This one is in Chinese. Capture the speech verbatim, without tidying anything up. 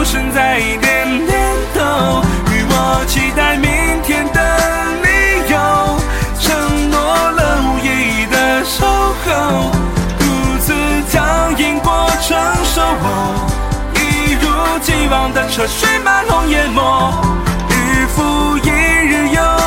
无声在点点头，与我期待明天的理由，承诺了无意义的守候，如此将因果承受我，一如既往的车水马龙淹没，日复一日又